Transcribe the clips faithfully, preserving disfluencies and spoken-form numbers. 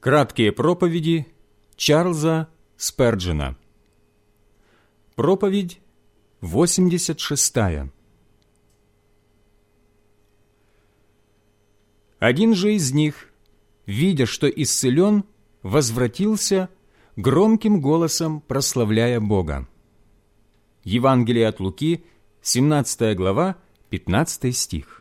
Краткие проповеди Чарльза Сперджена. Проповедь восемьдесят шестая. Один же из них, видя, что исцелен, возвратился, громким голосом прославляя Бога. Евангелие от Луки, семнадцатая глава, пятнадцатый стих.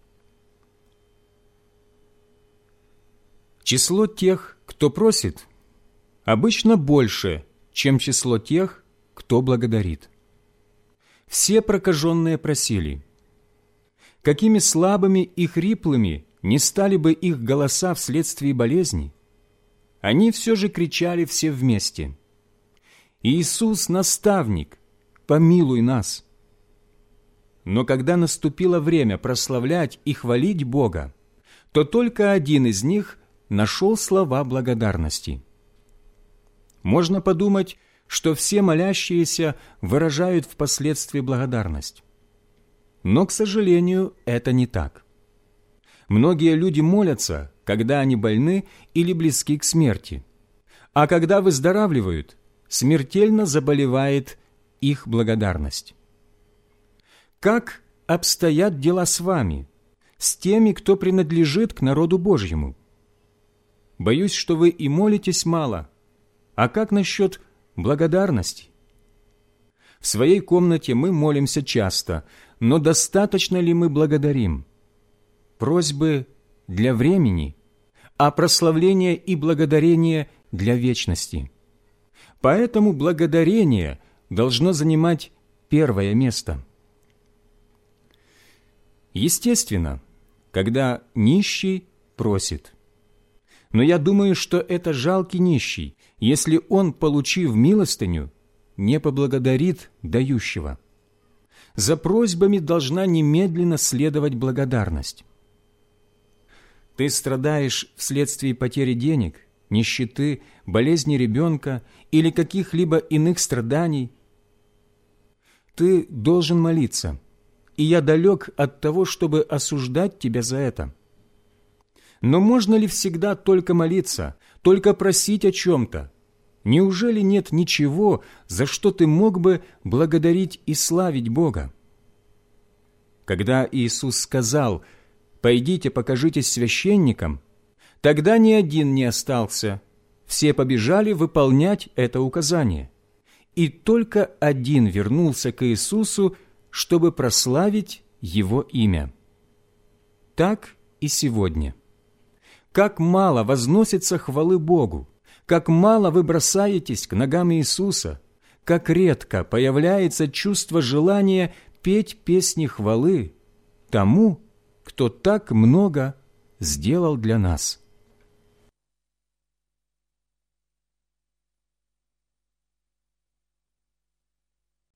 Число тех, кто просит, обычно больше, чем число тех, кто благодарит. Все прокаженные просили. Какими слабыми и хриплыми не стали бы их голоса вследствие болезни, они все же кричали все вместе: «Иисус, наставник, помилуй нас!» Но когда наступило время прославлять и хвалить Бога, то только один из них нашел слова благодарности. Можно подумать, что все молящиеся выражают впоследствии благодарность. Но, к сожалению, это не так. Многие люди молятся, когда они больны или близки к смерти, а когда выздоравливают, смертельно заболевает их благодарность. Как обстоят дела с вами, с теми, кто принадлежит к народу Божьему? Боюсь, что вы и молитесь мало. А как насчет благодарности? В своей комнате мы молимся часто, но достаточно ли мы благодарим? Просьбы для времени, а прославление и благодарение для вечности. Поэтому благодарение должно занимать первое место. Естественно, когда нищий просит. Но я думаю, что это жалкий нищий, если он, получив милостыню, не поблагодарит дающего. За просьбами должна немедленно следовать благодарность. Ты страдаешь вследствие потери денег, нищеты, болезни ребенка или каких-либо иных страданий. Ты должен молиться, и я далек от того, чтобы осуждать тебя за это. Но можно ли всегда только молиться, только просить о чем-то? Неужели нет ничего, за что ты мог бы благодарить и славить Бога? Когда Иисус сказал: «Пойдите, покажитесь священникам», тогда ни один не остался, все побежали выполнять это указание. И только один вернулся к Иисусу, чтобы прославить Его имя. Так и сегодня. Как мало возносится хвалы Богу, как мало вы бросаетесь к ногам Иисуса, как редко появляется чувство желания петь песни хвалы тому, кто так много сделал для нас.